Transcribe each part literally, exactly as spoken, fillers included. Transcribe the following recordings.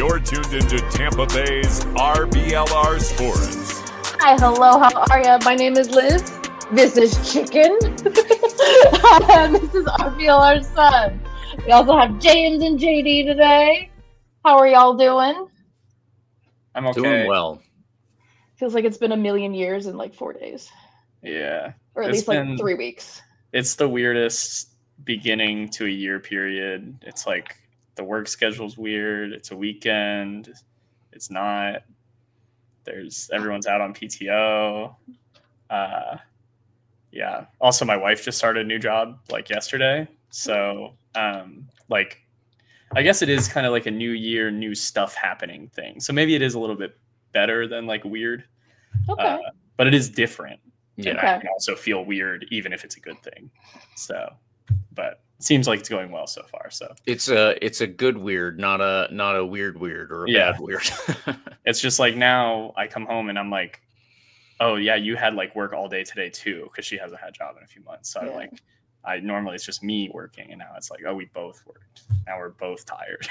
You're tuned into Tampa Bay's R B L R Sports. Hi, hello, how are ya? My name is Liz. This is Chicken. And this is R B L R's son. We also have James and J D today. How are y'all doing? I'm okay. Doing well. Feels like it's been a million years in like four days. Yeah. Or at It's least like been- three weeks. It's the weirdest beginning to a year period. It's like the work schedule's weird. It's a weekend. It's not. There's everyone's out on P T O. Uh, yeah. Also, my wife just started a new job like yesterday. So, um, like, I guess it is kind of like a new year, new stuff happening thing. So maybe it is a little bit better than like weird. Okay. Uh, but it is different. Yeah. And Okay. I can also feel weird, even if it's a good thing. So, but it seems like it's going well so far. So It's a it's a good weird, not a not a weird weird or a Yeah. bad weird. it's just like now I come home and I'm like, oh yeah, you had like work all day today too, because she hasn't had a job in a few months. So Yeah. I'm like, I normally it's just me working, and now it's like, oh, we both worked. Now we're both tired.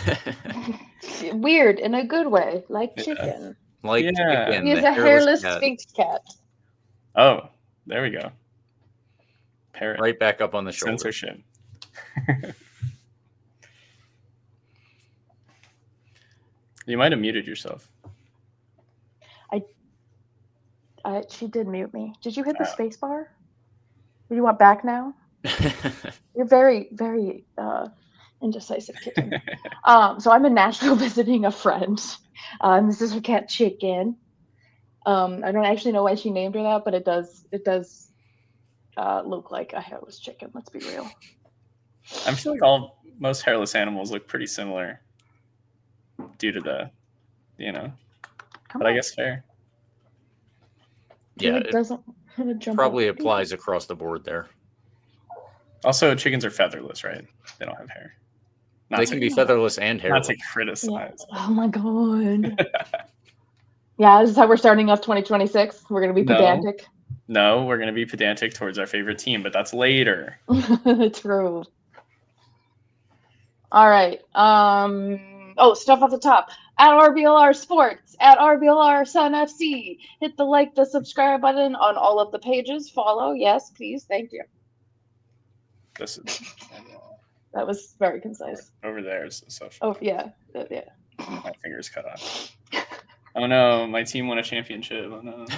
Weird in a good way, like Yeah. chicken. like Yeah. chicken, He's the a hairless cat. sphinx cat. Oh, there we go. Parrot Right back up on the shoulder. censorship. You might have muted yourself. Uh, she did mute me. Did you hit the Oh. space bar? Do you want back now? You're very, very uh, indecisive kitten. um, so I'm in Nashville visiting a friend. Um, this is her cat Chicken. Um, I don't actually know why she named her that, but it does it does uh, look like a hairless chicken. Let's be real. I feel like all most hairless animals look pretty similar due to the, you know. Come But I on. guess fair. Yeah, it, it doesn't jump probably out. applies across the board there. Also, chickens are featherless, right? They don't have hair. Not They to, can be featherless and not hairless. to criticize. Oh my god. Yeah, this is how we're starting off twenty twenty-six. We're gonna be No. pedantic. No, we're gonna be pedantic towards our favorite team, but that's later. True. All right. Um. Oh, stuff at the top. At R B L R Sports, at R B L R Sun F C. Hit the like, the subscribe button on all of the pages. Follow. Yes, please. Thank you. This is That was very concise. over there is the social. Oh, yeah. Uh, Yeah. My fingers cut off. Oh no, my team won a championship. Oh no.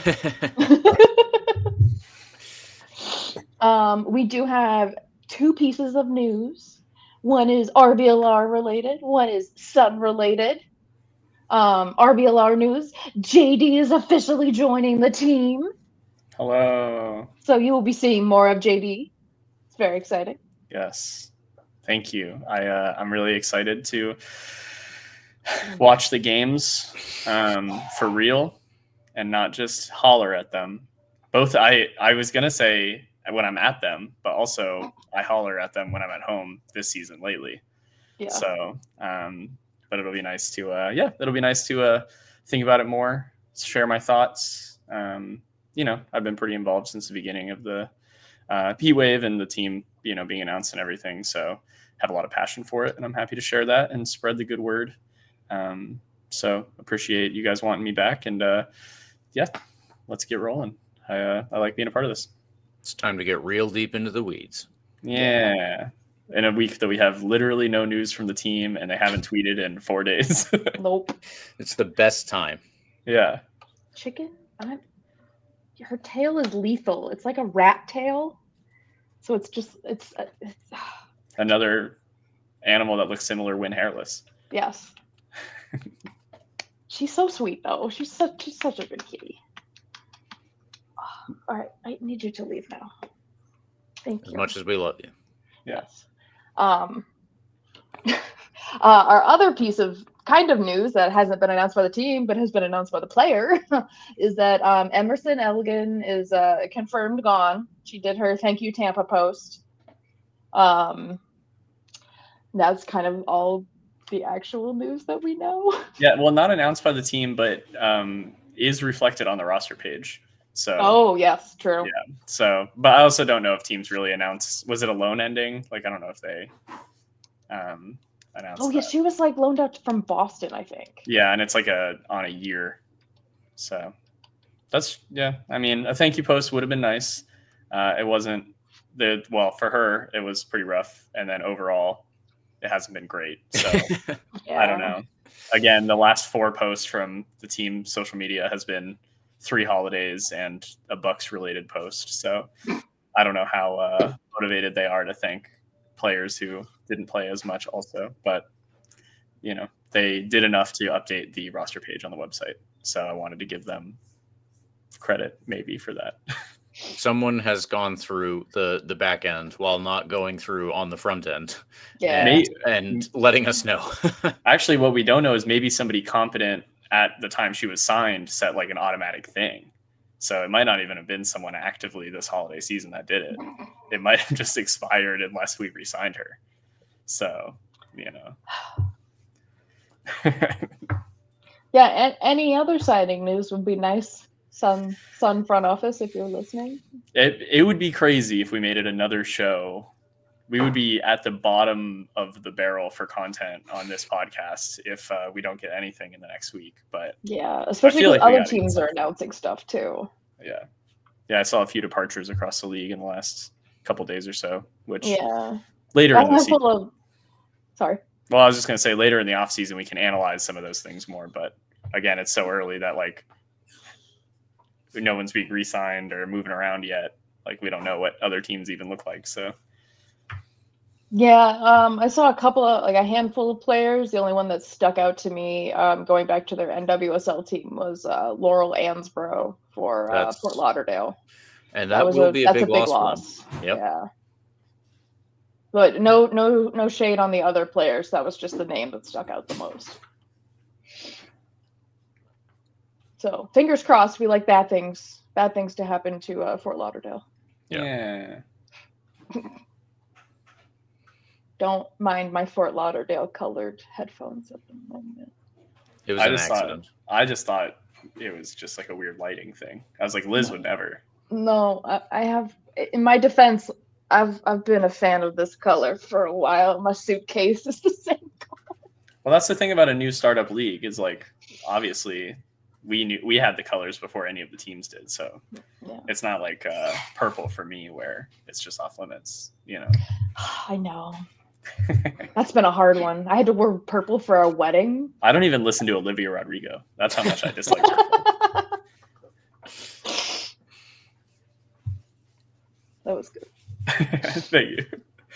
um, we do have two pieces of news. One is R B L R related. One is Sun related. Um, R B L R news. J D is officially joining the team. Hello. So you will be seeing more of J D. It's very exciting. Yes. Thank you. I uh, I'm really excited to watch the games um, for real and not just holler at them. Both I I was gonna say when I'm at them, but also I holler at them when I'm at home this season lately. Yeah. So, um, but it'll be nice to uh, yeah, it'll be nice to uh, think about it more, share my thoughts. Um, you know, I've been pretty involved since the beginning of the uh, P Wave and the team, you know, being announced and everything. So have a lot of passion for it, and I'm happy to share that and spread the good word. Um, so appreciate you guys wanting me back, and uh, yeah, let's get rolling. I uh, I like being a part of this. It's time to get real deep into the weeds. Yeah. In a week that we have literally no news from the team, and they haven't tweeted in four days. Nope. It's the best time. Yeah. Chicken? I'm... Her tail is lethal. It's like a rat tail. So it's just, it's, uh, it's Another animal that looks similar when hairless. yes. She's so sweet, though. She's such, she's such a good kitty. All right, I need you to leave now. Thank As you. much as we love you. Yes. Um, uh, our other piece of kind of news that hasn't been announced by the team but has been announced by the player is that um, Emerson Elgin is uh, confirmed gone. She did her thank you Tampa post. Um, that's kind of all the actual news that we know. Yeah, well, not announced by the team, but um, is reflected on the roster page. So, Oh, yes, true. yeah. So, but I also don't know if teams really announced. Was it a loan ending? Like, I don't know if they. Um, announced. Oh yeah, that. she was like loaned out from Boston, I think. Yeah, and it's like a on a year. So that's yeah. I mean, a thank you post would have been nice. Uh, it wasn't the well for her. It was pretty rough, and then overall, it hasn't been great. So Yeah. I don't know. Again, the last four posts from the team social media has been three holidays and a Bucks related post. So I don't know how uh, motivated they are to thank players who didn't play as much also, but you know, they did enough to update the roster page on the website. So I wanted to give them credit maybe for that. Someone has gone through the the back end while not going through on the front end. Yeah. And, and letting us know. Actually, what we don't know is maybe somebody competent at the time she was signed set like an automatic thing. So it might not even have been someone actively this holiday season that did it. It might have just expired unless we re-signed her. So, you know. Yeah, and any other signing news would be nice. Sun Sun front office, if you're listening. It it would be crazy if we made it another show. We would be at the bottom of the barrel for content on this podcast if uh, we don't get anything in the next week. But yeah, especially feel because like we other gotta get teams are something. announcing stuff too. yeah, yeah, I saw a few departures across the league in the last couple days or so. Which Yeah, later a in the season. handful of. Sorry. Well, I was just going to say later in the off season we can analyze some of those things more. But again, it's so early that like no one's being re-signed or moving around yet. Like we don't know what other teams even look like. So. Yeah, um, I saw a couple of like a handful of players. The only one that stuck out to me, um, going back to their N W S L team, was uh, Laurel Ansbro for uh, That's- Fort Lauderdale. And that, was will a, be a that's big, a big loss, loss. for them. Yep. Yeah. But no, no, no shade on the other players. That was just the name that stuck out the most. So fingers crossed. We like bad things, bad things to happen to uh, Fort Lauderdale. Yeah. Don't mind my Fort Lauderdale colored headphones at the moment. It was I an just accident. thought I just thought it was just like a weird lighting thing. I was like, Liz would never. No, I, I have. In my defense, I've I've been a fan of this color for a while. My suitcase is the same color. Well, that's the thing about a new startup league is like obviously we knew we had the colors before any of the teams did, so Yeah. it's not like uh, purple for me where it's just off limits. You know. I know. That's been a hard one. I had to wear purple for a wedding. I don't even listen to Olivia Rodrigo. That's how much I dislike her. That was good. Thank you.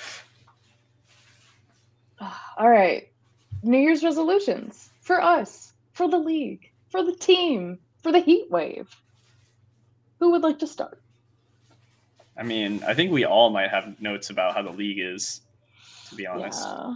All right. New Year's resolutions for us, for the league, for the team, for the heat wave. Who would like to start? I mean, I think we all might have notes about how the league is, to be honest. Yeah.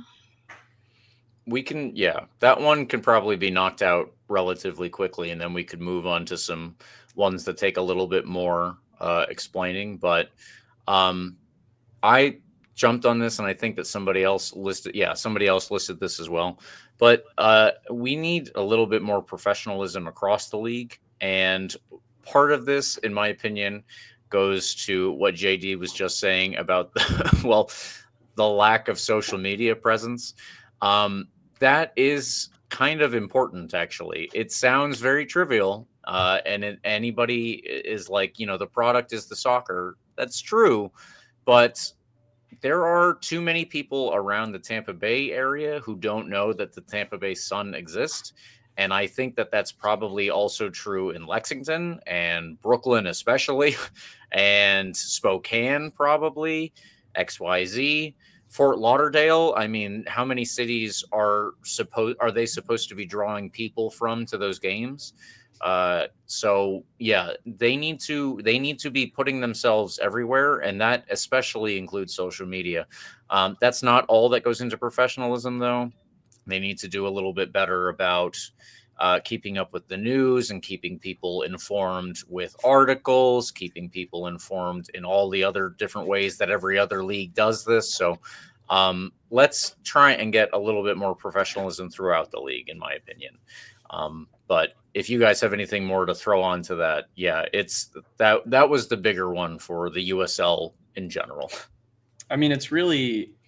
We can, yeah, that one can probably be knocked out relatively quickly, and then we could move on to some ones that take a little bit more uh, explaining. But um, I jumped on this, and I think that somebody else listed, yeah, somebody else listed this as well. But uh, we need a little bit more professionalism across the league, and part of this, in my opinion, goes to what J D was just saying about, the, well, the lack of social media presence. Um, that is kind of important, actually. It sounds very trivial, uh, and it, anybody is like, you know, the product is the soccer. That's true, but there are too many people around the Tampa Bay area who don't know that the Tampa Bay Sun exists. And I think that that's probably also true in Lexington and Brooklyn, especially, and Spokane, probably, X Y Z. Fort Lauderdale, I mean, how many cities are supposed are they supposed to be drawing people from to those games? Uh, so yeah, they need to they need to be putting themselves everywhere, and that especially includes social media. Um, that's not all that goes into professionalism, though. They need to do a little bit better about uh, keeping up with the news and keeping people informed with articles, keeping people informed in all the other different ways that every other league does this. So um, let's try and get a little bit more professionalism throughout the league, in my opinion. Um, but if you guys have anything more to throw on to that, yeah, it's that that was the bigger one for the U S L in general. I mean, it's really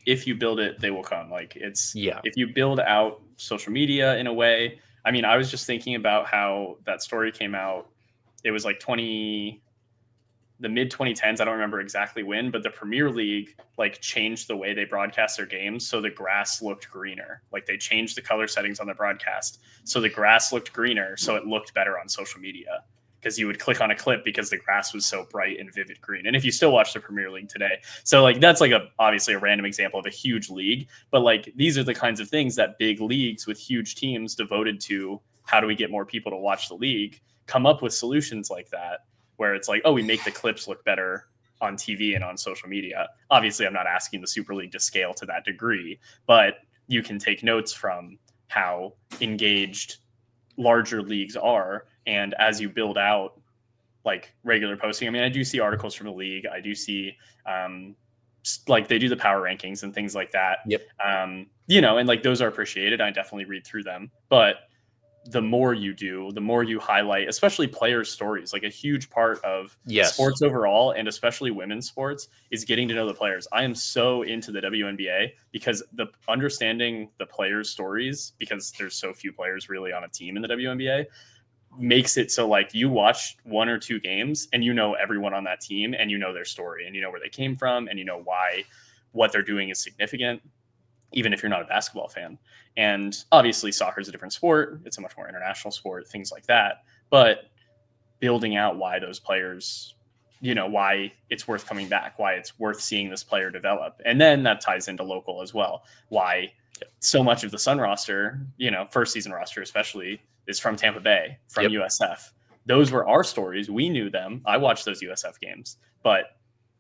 if you build it, they will come. Like it's Yeah. if you build out social media in a way. I mean, I was just thinking about how that story came out. It was like twenty the mid twenty tens. I don't remember exactly when, but the Premier League like changed the way they broadcast their games. So the grass looked greener. Like they changed the color settings on the broadcast. So the grass looked greener. So it looked better on social media because you would click on a clip because the grass was so bright and vivid green. And if you still watch the Premier League today, so like, that's like a, obviously a random example of a huge league, but like, these are the kinds of things that big leagues with huge teams devoted to how do we get more people to watch the league come up with solutions like that, where it's like, oh, we make the clips look better on T V and on social media. Obviously, I'm not asking the Super League to scale to that degree, but you can take notes from how engaged larger leagues are. And as you build out like regular posting, I mean, I do see articles from the league. I do see um, like they do the power rankings and things like that. Yep. Um, you know, and like those are appreciated. I definitely read through them, but the more you do, the more you highlight, especially players' stories. Like a huge part of Yes. sports overall, and especially women's sports, is getting to know the players. I am so into the W N B A because the understanding the players' stories, because there's so few players really on a team in the W N B A, makes it so like you watch one or two games and you know everyone on that team and you know their story and you know where they came from and you know why what they're doing is significant, even if you're not a basketball fan. And obviously soccer is a different sport. It's a much more international sport, things like that. But building out why those players, you know, why it's worth coming back, why it's worth seeing this player develop. And then that ties into local as well. Why so much of the Sun roster, you know, first season roster especially, is from Tampa Bay, from Yep. U S F. Those were our stories. We knew them. I watched those U S F games. But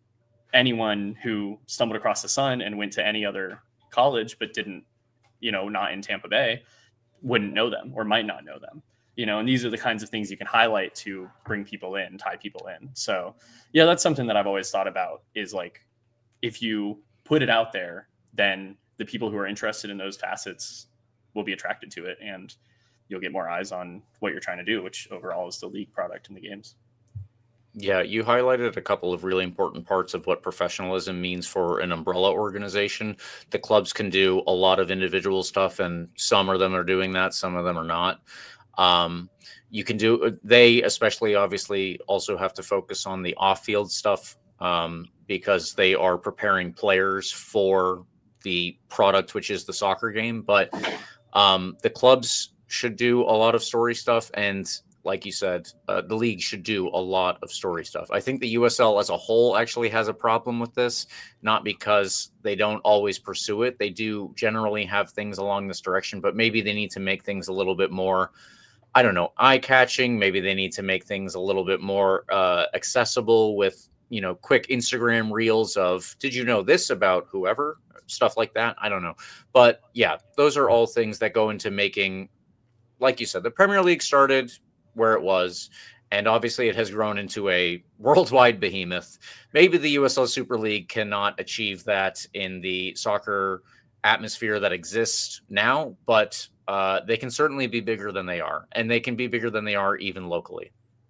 anyone who stumbled across the Sun and went to any other college but didn't, you know, not in Tampa Bay, wouldn't know them or might not know them, you know, and these are the kinds of things you can highlight to bring people in, tie people in. So yeah, that's something that I've always thought about is like, if you put it out there, then the people who are interested in those facets will be attracted to it and you'll get more eyes on what you're trying to do, which overall is the league product in the games. Yeah, you highlighted a couple of really important parts of what professionalism means for an umbrella organization. The clubs can do a lot of individual stuff, and some of them are doing that, some of them are not. Um, you can do, they especially obviously also have to focus on the off-field stuff um, because they are preparing players for the product, which is the soccer game. But um, the clubs should do a lot of story stuff, and like you said, uh, the league should do a lot of story stuff. I think the U S L as a whole actually has a problem with this, not because they don't always pursue it. They do generally have things along this direction, but maybe they need to make things a little bit more, I don't know, eye-catching. Maybe they need to make things a little bit more uh, accessible with, you know, quick Instagram reels of, did you know this about whoever? Stuff like that. I don't know. But yeah, those are all things that go into making, like you said, the Premier League started where it was, and obviously it has grown into a worldwide behemoth. Maybe the U S L Super League cannot achieve that in the soccer atmosphere that exists now, but uh, they can certainly be bigger than they are, and they can be bigger than they are even locally.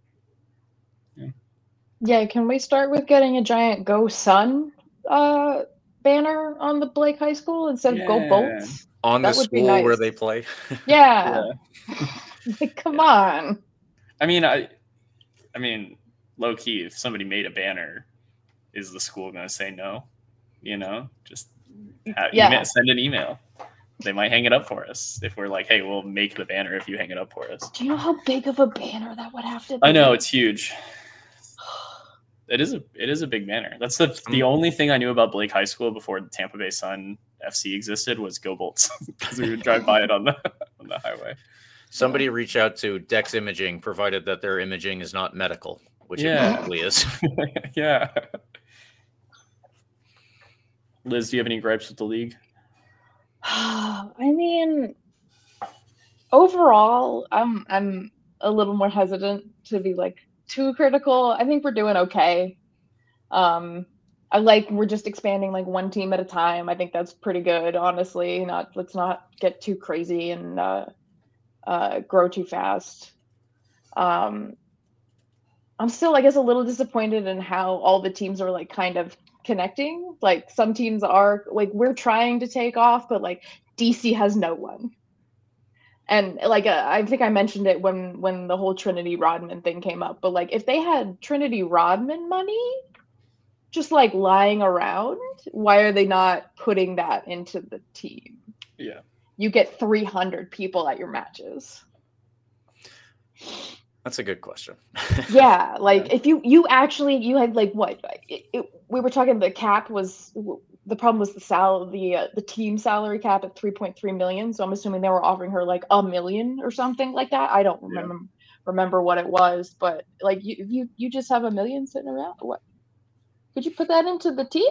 Yeah, yeah, can we start with getting a giant Go Sun uh, banner on the Blake High School instead Yeah. of Go Bolts? On That the would be school nice. where they play. Yeah. Yeah. Like, come on. I mean, I, I mean, low key, if somebody made a banner, is the school going to say no? You know, just have, Yeah. email, send an email. They might hang it up for us if we're like, hey, we'll make the banner if you hang it up for us. Do you know how big of a banner that would have to be? I know it's huge. It is a it is a big banner. That's the the only thing I knew about Blake High School before the Tampa Bay Sun F C existed was Go Bolts, because we would drive by it on the on the highway. Somebody reach out to Dex Imaging, provided that their imaging is not medical, which Yeah. it probably is. Yeah. Liz, do you have any gripes with the league? I mean, overall, I'm I'm a little more hesitant to be like too critical. I think we're doing okay. Um, I like we're just expanding like one team at a time. I think that's pretty good, honestly. Not let's not get too crazy and uh, uh, grow too fast. Um, I'm still, I guess, a little disappointed in how all the teams are like kind of connecting. Like some teams are like we're trying to take off, but like D C has no one. And like uh, I think I mentioned it when when the whole Trinity Rodman thing came up, but like if they had Trinity Rodman money just like lying around, why are they not putting that into the team? Yeah. You get three hundred people at your matches. That's a good question. Yeah, like Yeah. if you you actually you had like what it, it, we were talking the cap was the problem was the sal the uh, the team salary cap at three point three million. So I'm assuming they were offering her like a million or something like that. I don't remember yeah. remember what it was, but like you you you just have a million sitting around. What could you put that into the team?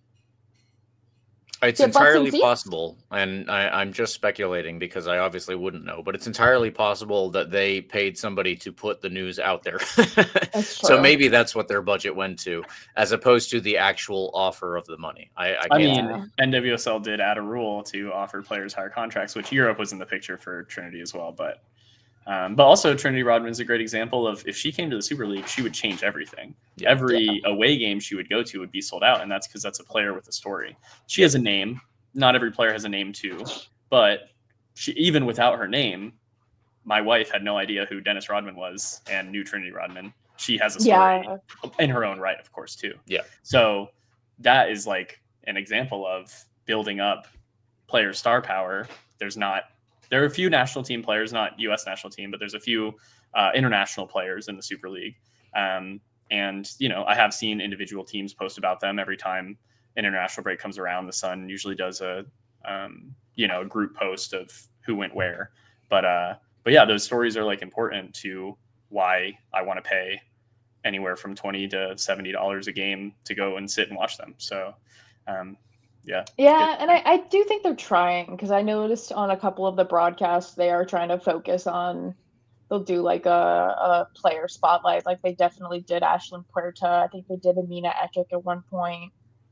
It's entirely possible, and I, I'm just speculating because I obviously wouldn't know, but it's entirely possible that they paid somebody to put the news out there. So maybe that's what their budget went to, as opposed to the actual offer of the money. I, I, I mean, yeah. N W S L did add a rule to offer players higher contracts, which Europe was in the picture for Trinity as well. But um, but also Trinity Rodman is a great example of if she came to the Super League, she would change everything. Yeah. Every yeah. away game she would go to would be sold out, and that's because that's a player with a story. She has a name. Not every player has a name too, but she, even without her name, my wife had no idea who Dennis Rodman was and knew Trinity Rodman. She has a story yeah. in her own right, of course, too. Yeah. So that is like an example of building up player star power. There's not. There are a few national team players, not U S national team, but there's a few uh, international players in the Super League. Um, and, you know, I have seen individual teams post about them every time an international break comes around. The Sun usually does a, um, you know, a group post of who went where. But, uh, but yeah, those stories are like important to why I want to pay anywhere from twenty to seventy dollars a game to go and sit and watch them. So, um, Yeah. Yeah, and I, I do think they're trying because I noticed on a couple of the broadcasts they are trying to focus on. They'll do like a, a player spotlight, like they definitely did Ashlyn Puerta. I think they did Amina Ekic at one point.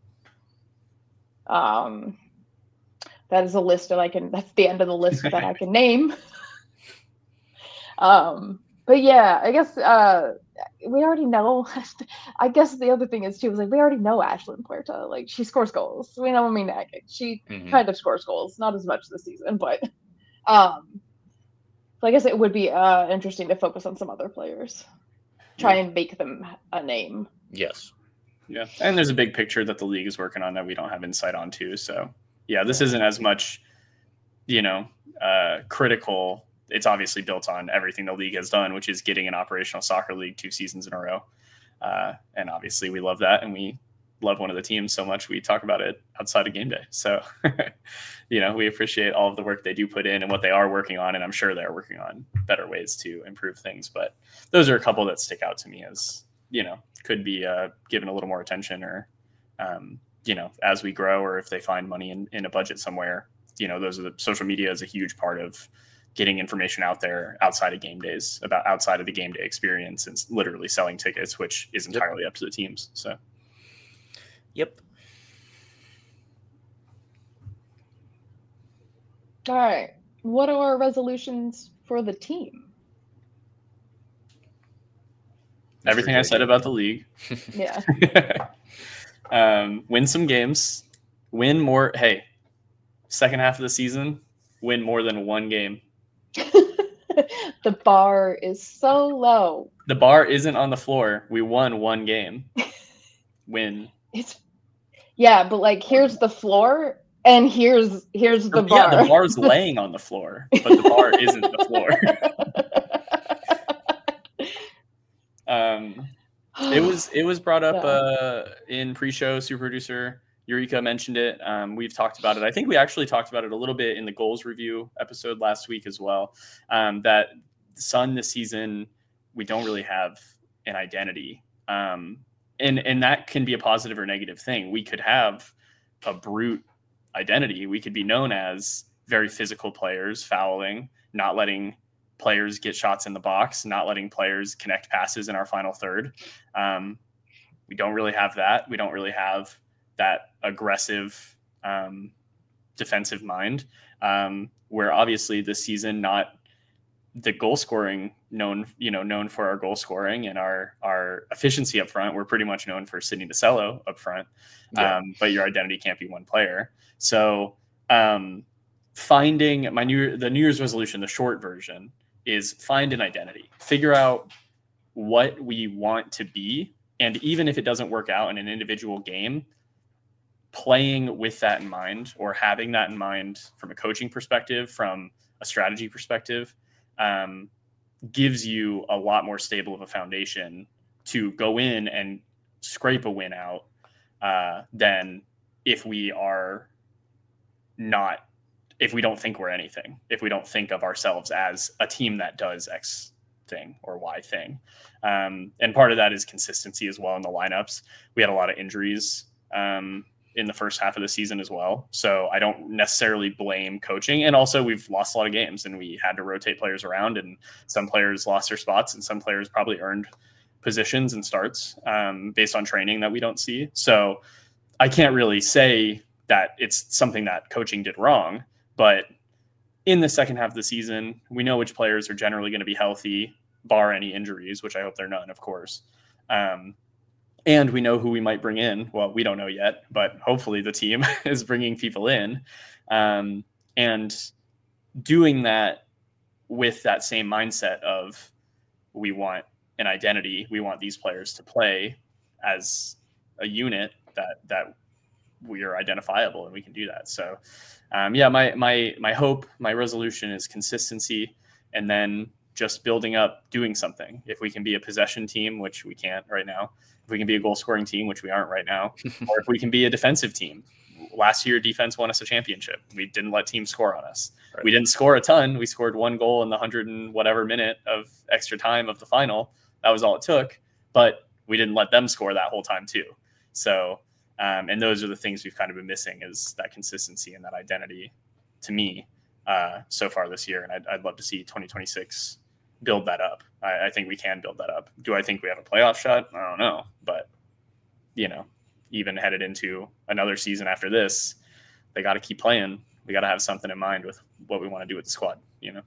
Um, that is a list that I can. That's the end of the list that I can name. um, but yeah, I guess uh, we already know. I guess the other thing is too is like we already know Ashlyn Puerta. Like she scores goals. We know Amina Ekic. She mm-hmm. kind of scores goals, not as much this season, but um, so I guess it would be uh interesting to focus on some other players, try yeah. and make them a name. Yes. Yeah, and there's a big picture that the league is working on that we don't have insight on too. So yeah, this isn't as much, you know, uh, critical. It's obviously built on everything the league has done, which is getting an operational soccer league two seasons in a row. Uh, and obviously we love that. And we love one of the teams so much. We talk about it outside of game day. So, you know, we appreciate all of the work they do put in and what they are working on. And I'm sure they're working on better ways to improve things. But those are a couple that stick out to me as, you know, could be uh, given a little more attention or, um, you know, as we grow or if they find money in, in a budget somewhere, you know, those are the social media is a huge part of getting information out there outside of game days about outside of the game day experience and literally selling tickets, which is entirely yep. up to the teams. So, yep. All right. What are our resolutions for the team? Everything I said about the league. Yeah. um, win some games, win more. Hey, second half of the season, win more than one game. The bar is so low. The bar isn't on the floor. We won one game. Win. It's yeah, but like here's the floor and here's here's the yeah, bar. The bar's laying on the floor, but the bar isn't the floor. um, it was it was brought up yeah. uh, in pre-show. Super producer Eureka mentioned it. Um, we've talked about it. I think we actually talked about it a little bit in the goals review episode last week as well. Um, that Sun this season, we don't really have an identity. Um, and, and that can be a positive or negative thing. We could have a brute identity. We could be known as very physical players, fouling, not letting players get shots in the box, not letting players connect passes in our final third. Um, we don't really have that. We don't really have that aggressive um, defensive mind, um, where obviously this season, not the goal scoring known, you know, known for our goal scoring and our, our efficiency up front. We're pretty much known for Sidney DeCello up front. Yeah. Um, but your identity can't be one player. So um, finding my new, the New Year's resolution, the short version is find an identity, figure out what we want to be. And even if it doesn't work out in an individual game, playing with that in mind or having that in mind from a coaching perspective, from a strategy perspective, um, gives you a lot more stable of a foundation to go in and scrape a win out uh, than if we are not, if we don't think we're anything, if we don't think of ourselves as a team that does X thing or Y thing. Um, and part of that is consistency as well in the lineups. We had a lot of injuries um, in the first half of the season as well. So I don't necessarily blame coaching. And also we've lost a lot of games and we had to rotate players around, and some players lost their spots and some players probably earned positions and starts um, based on training that we don't see. So I can't really say that it's something that coaching did wrong, but in the second half of the season, we know which players are generally going to be healthy, bar any injuries, which I hope they're none, of course. Um, and we know who we might bring in. Well, we don't know yet, but hopefully the team is bringing people in. Um, and doing that with that same mindset of we want an identity, we want these players to play as a unit that that we are identifiable and we can do that. So um, yeah, my my my hope, my resolution is consistency, and then just building up, doing something. If we can be a possession team, which we can't right now, if we can be a goal scoring team, which we aren't right now, or if we can be a defensive team. Last year, defense won us a championship. We didn't let teams score on us. Right. We didn't score a ton. We scored one goal in the hundred and whatever minute of extra time of the final. That was all it took, but we didn't let them score that whole time too. So, um, and those are the things we've kind of been missing, is that consistency and that identity to me uh, so far this year. And I'd, I'd love to see twenty twenty-six build that up. I, I think we can build that up. Do I think we have a playoff shot? I don't know, but you know, even headed into another season after this, they got to keep playing. We got to have something in mind with what we want to do with the squad, you know?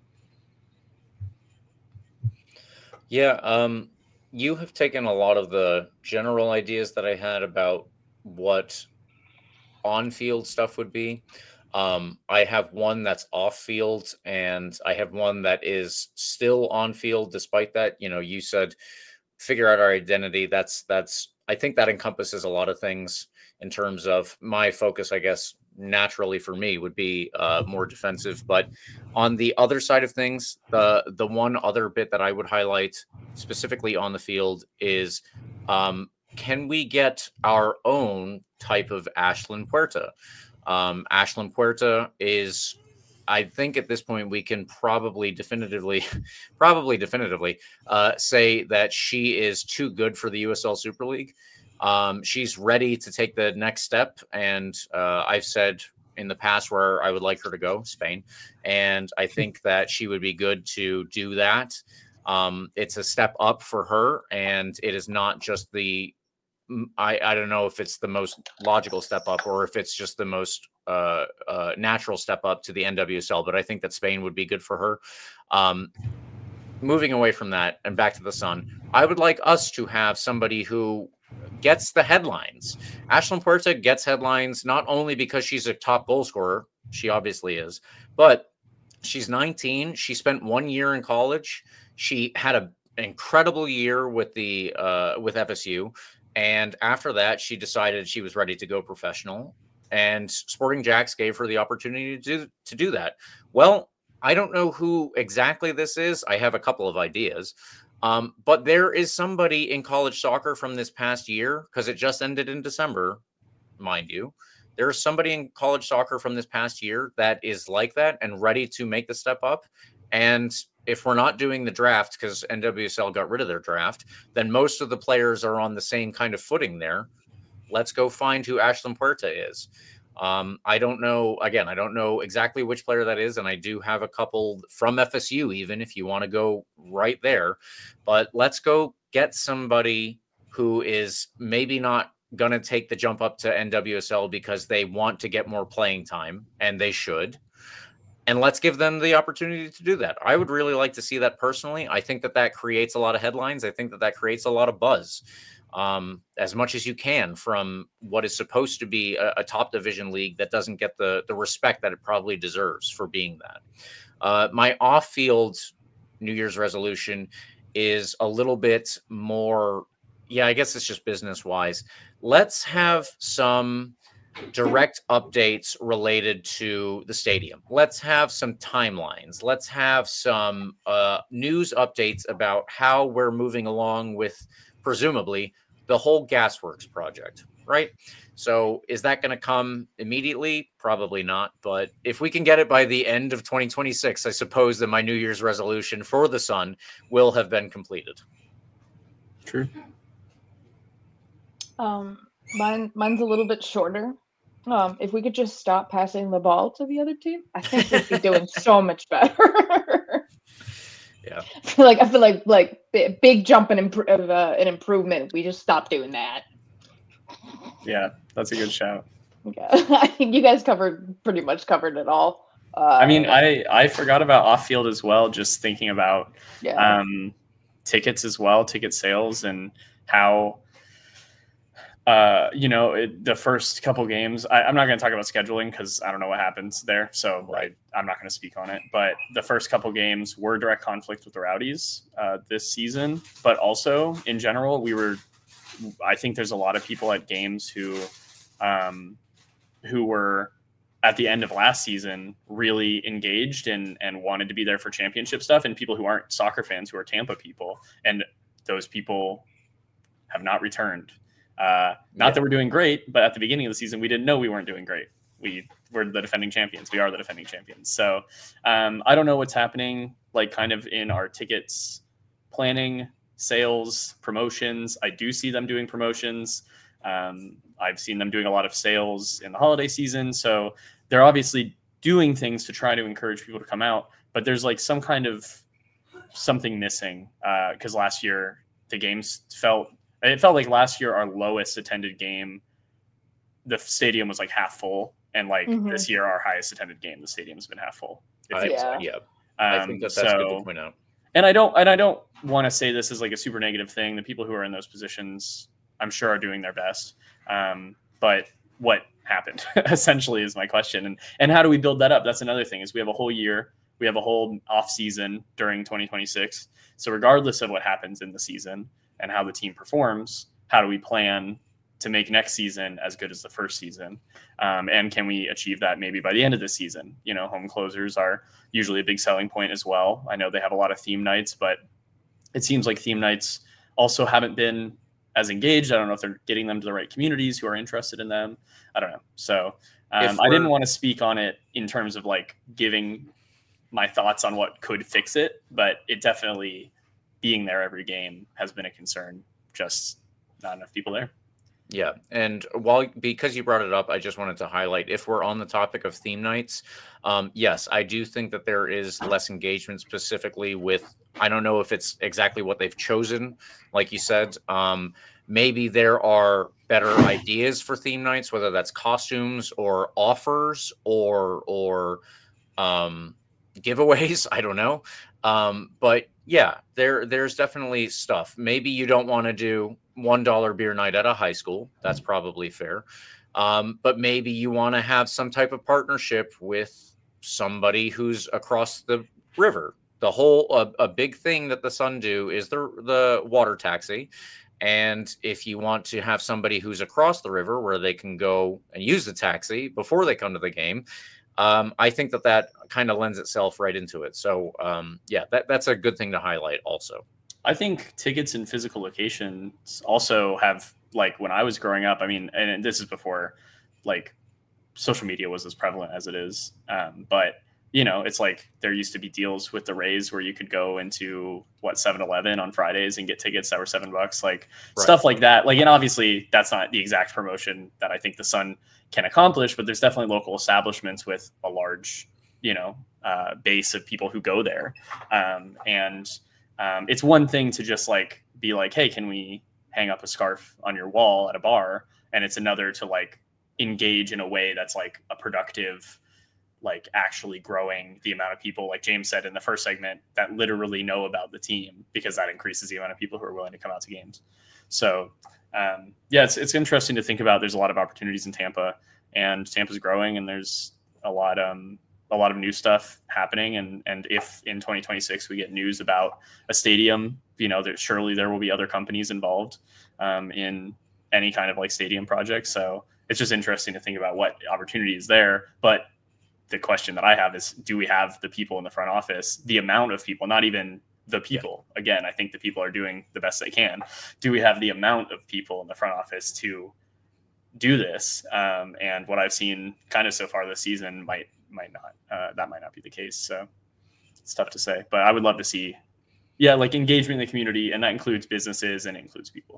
Yeah. Um, you have taken a lot of the general ideas that I had about what on-field stuff would be. Um, I have one that's off field, and I have one that is still on field. Despite that, you know, you said, figure out our identity. That's, that's, I think that encompasses a lot of things in terms of my focus, I guess, naturally for me would be uh, more defensive. But on the other side of things, the, the one other bit that I would highlight specifically on the field is, um, can we get our own type of Ashlyn Puerta? Um, Ashlyn Puerta is, I think at this point we can probably definitively, probably definitively uh, say that she is too good for the U S L Super League. Um, she's ready to take the next step. And uh, I've said in the past where I would like her to go, Spain. And I think that she would be good to do that. Um, it's a step up for her. And it is not just the, I, I don't know if it's the most logical step up or if it's just the most uh, uh, natural step up to the N W S L, but I think that Spain would be good for her. Um, moving away from that and back to the Sun, I would like us to have somebody who gets the headlines. Ashlyn Puerta gets headlines not only because she's a top goal scorer, she obviously is, but she's nineteen. She spent one year in college. She had a, an incredible year with the uh, with F S U. And after that, she decided she was ready to go professional, and Sporting Jacks gave her the opportunity to do, to do that. Well, I don't know who exactly this is. I have a couple of ideas, um, but there is somebody in college soccer from this past year, because it just ended in December, mind you. There is somebody in college soccer from this past year that is like that and ready to make the step up. And if we're not doing the draft, because N W S L got rid of their draft, then most of the players are on the same kind of footing there. Let's go find who Ashlyn Puerta is. Um, I don't know. Again, I don't know exactly which player that is. And I do have a couple from F S U, even if you want to go right there. But let's go get somebody who is maybe not going to take the jump up to N W S L because they want to get more playing time, and they should. and let's give them the opportunity to do that. I would really like to see that personally. I think that that creates a lot of headlines. I think that that creates a lot of buzz, um, as much as you can from what is supposed to be a, a top division league that doesn't get the, the respect that it probably deserves for being that. Uh, my off-field New Year's resolution is a little bit more, yeah, I guess it's just business-wise. Let's have some direct updates related to the stadium. Let's have some timelines. Let's have some uh, news updates about how we're moving along with, presumably, the whole Gasworks project, right? So is that going to come immediately? Probably not. But if we can get it by the end of twenty twenty-six, I suppose that my New Year's resolution for the Sun will have been completed. True. Um, mine, mine's a little bit shorter. Um, if we could just stop passing the ball to the other team, I think we'd be doing so much better. Yeah, I feel like I feel like like b- big jump in imp- of uh, an improvement. We just stop doing that. Yeah, that's a good shout. Yeah, I think you guys covered pretty much covered it all. Uh, I mean, I, I forgot about off field as well, just thinking about yeah. um, tickets as well, ticket sales, and how, uh, you know, it, the first couple games, I, I'm not going to talk about scheduling because I don't know what happens there. So Right. I, I'm not going to speak on it. But the first couple games were direct conflict with the Rowdies uh, this season. But also, in general, we were, I think there's a lot of people at games who, um, who were at the end of last season really engaged and, and wanted to be there for championship stuff, and people who aren't soccer fans, who are Tampa people. And those people have not returned. Uh, not Yeah. that we're doing great, but at the beginning of the season, we didn't know we weren't doing great. We were the defending champions. We are the defending champions. So um, I don't know what's happening, like kind of in our tickets planning, sales, promotions. I do see them doing promotions. Um, I've seen them doing a lot of sales in the holiday season. So they're obviously doing things to try to encourage people to come out, but there's like some kind of something missing. Uh, cause last year the games felt, it felt like last year our lowest attended game, the stadium was like half full. And like Mhm. this year, our highest attended game, the stadium's been half full. It I, feels Yeah. like. yeah. Um, I think that that's so, good to point out. and I don't, and I don't want to say this is like a super negative thing. The people who are in those positions, I'm sure, are doing their best. Um, but what happened essentially is my question. And, and how do we build that up? That's another thing, is we have a whole year, we have a whole off season during twenty twenty-six. So regardless of what happens in the season and how the team performs, how do we plan to make next season as good as the first season? Um, and can we achieve that maybe by the end of the season? You know, home closers are usually a big selling point as well. I know they have a lot of theme nights, but it seems like theme nights also haven't been as engaged. I don't know if they're getting them to the right communities who are interested in them. I don't know. So um, I didn't want to speak on it in terms of like giving my thoughts on what could fix it, but it definitely, being there every game has been a concern. Just not enough people there. Yeah, and while because you brought it up, I just wanted to highlight, if we're on the topic of theme nights, um, yes, I do think that there is less engagement specifically with, I don't know if it's exactly what they've chosen, like you said. Um, maybe there are better ideas for theme nights, whether that's costumes or offers or or um, giveaways. I don't know, um, but yeah, there there's definitely stuff. Maybe you don't want to do one dollar beer night at a high school. That's probably fair. Um, but maybe you want to have some type of partnership with somebody who's across the river. The whole, a, a big thing that the Sun do is the, the water taxi. And if you want to have somebody who's across the river where they can go and use the taxi before they come to the game, um, I think that that kind of lends itself right into it. So um, yeah, that, that's a good thing to highlight also. I think tickets in physical locations also have, like when I was growing up, I mean, and this is before like social media was as prevalent as it is. Um, but you know, it's like there used to be deals with the Rays where you could go into what seven eleven on Fridays and get tickets that were seven bucks, like Right. stuff like that. Like, and obviously that's not the exact promotion that I think the Sun can accomplish, but there's definitely local establishments with a large, you know, uh, base of people who go there. Um, and Um, it's one thing to just like be like, hey, can we hang up a scarf on your wall at a bar? And it's another to like engage in a way that's like a productive, like actually growing the amount of people, like James said in the first segment, that literally know about the team, because that increases the amount of people who are willing to come out to games. So um, yeah, it's, it's interesting to think about. There's a lot of opportunities in Tampa, and Tampa's growing, and there's a lot, um, a lot of new stuff happening. And, and if in twenty twenty-six we get news about a stadium, you know, there, surely there will be other companies involved um, in any kind of like stadium project. So it's just interesting to think about what opportunity is there. But the question that I have is, do we have the people in the front office, the amount of people, not even the people. Yeah. Again, I think the people are doing the best they can. Do we have the amount of people in the front office to do this? Um, and what I've seen kind of so far this season might, might not, uh, that might not be the case. So it's tough to say, but I would love to see, yeah, like engagement in the community. And that includes businesses and it includes people.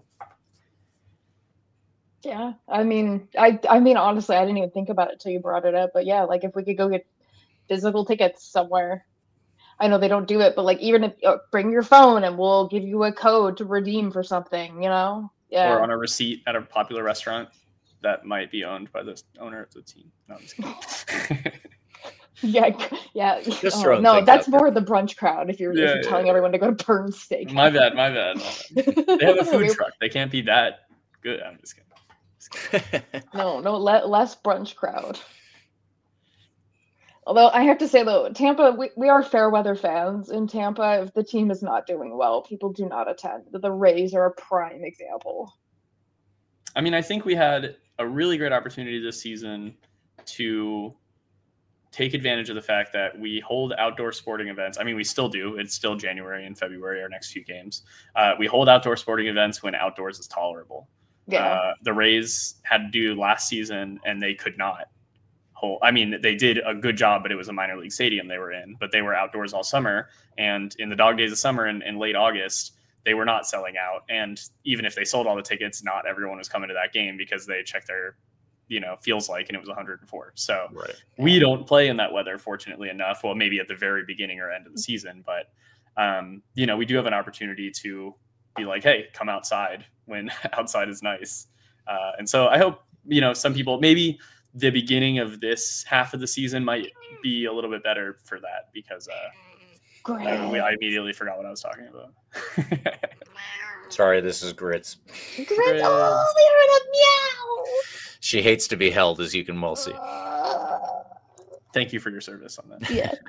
Yeah, I mean, I I mean, honestly, I didn't even think about it till you brought it up. But yeah, like if we could go get physical tickets somewhere, I know they don't do it, but like even if uh, bring your phone and we'll give you a code to redeem for something, you know? Yeah. Or on a receipt at a popular restaurant that might be owned by the owner of the team. No, I'm just kidding. yeah, yeah. Just Oh, throwing no, things that's out there. more the brunch crowd. If you're, Yeah, if you're yeah, telling yeah. everyone to go to Burns Steak. My bad, my bad, my bad. They have a food We- truck. They can't be that good. I'm just kidding. Just kidding. No, no, le- less brunch crowd. Although I have to say though, Tampa, we, we are fair weather fans in Tampa. If the team is not doing well, people do not attend. The Rays are a prime example. I mean, I think we had a really great opportunity this season to take advantage of the fact that we hold outdoor sporting events. I mean, we still do. It's still January and February, our next few games. Uh, we hold outdoor sporting events when outdoors is tolerable. Yeah. Uh, the Rays had to do last season, and they could not hold. I mean, they did a good job, but it was a minor league stadium they were in. But they were outdoors all summer, and in the dog days of summer in, in late August, they were not selling out. And even if they sold all the tickets, not everyone was coming to that game because they checked their, you know, feels like, and it was one hundred four. So Right. we don't play in that weather, fortunately enough. Well, maybe at the very beginning or end of the season, but um, you know, we do have an opportunity to be like, hey, come outside when outside is nice. Uh, and so I hope, you know, some people, maybe the beginning of this half of the season might be a little bit better for that, because uh, Great. I, I immediately forgot what I was talking about. Sorry, this is Grits. Great. Oh, we heard a meow. She hates to be held, as you can well see. Uh, Thank you for your service on that. yeah.